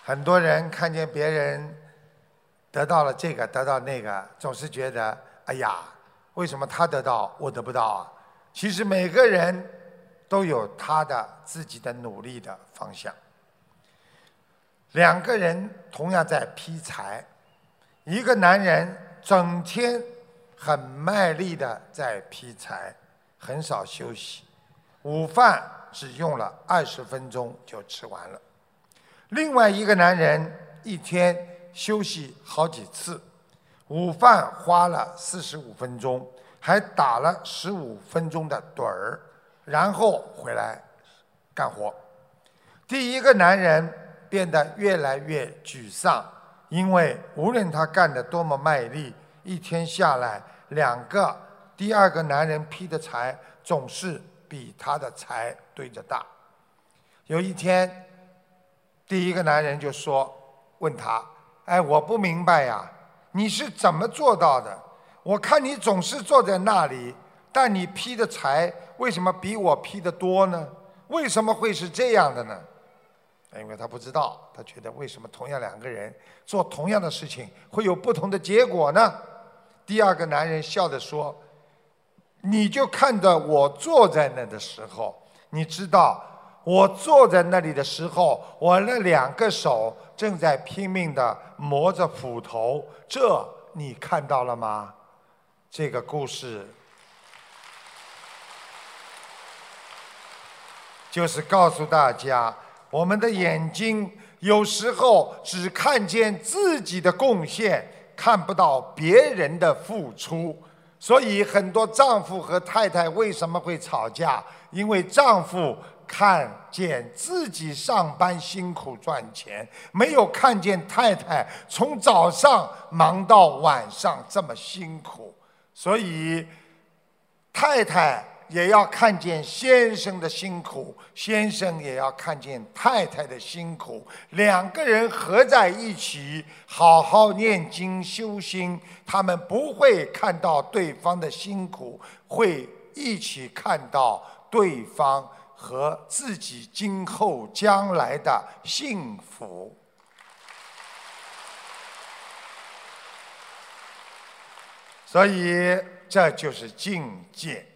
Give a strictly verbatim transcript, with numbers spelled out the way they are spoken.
很多人看见别人得到了这个，得到那个，总是觉得，哎呀，为什么他得到，我得不到啊？其实每个人都有他的自己的努力的方向。两个人同样在劈柴，一个男人整天很卖力的在劈柴，很少休息，午饭只用了二十分钟就吃完了。另外一个男人一天休息好几次，午饭花了四十五分钟，还打了十五分钟的盹儿，然后回来干活。第一个男人变得越来越沮丧，因为无论他干得多么卖力，一天下来，两个第二个男人劈的柴总是比他的柴堆着大。有一天，第一个男人就说，问他，哎，我不明白呀，你是怎么做到的？我看你总是坐在那里，但你劈的柴为什么比我劈的多呢？为什么会是这样的呢？因为他不知道，他觉得为什么同样两个人做同样的事情会有不同的结果呢？第二个男人笑着说，你就看着我坐在那的时候，你知道我坐在那里的时候，我那两个手正在拼命地磨着斧头，这你看到了吗？这个故事就是告诉大家，我们的眼睛有时候只看见自己的贡献，看不到别人的付出。所以很多丈夫和太太为什么会吵架？因为丈夫看见自己上班辛苦赚钱，没有看见太太从早上忙到晚上这么辛苦。所以太太也要看见先生的辛苦，先生也要看见太太的辛苦，两个人合在一起好好念经修心，他们不会看到对方的辛苦，会一起看到对方和自己今后将来的幸福。所以这就是境界。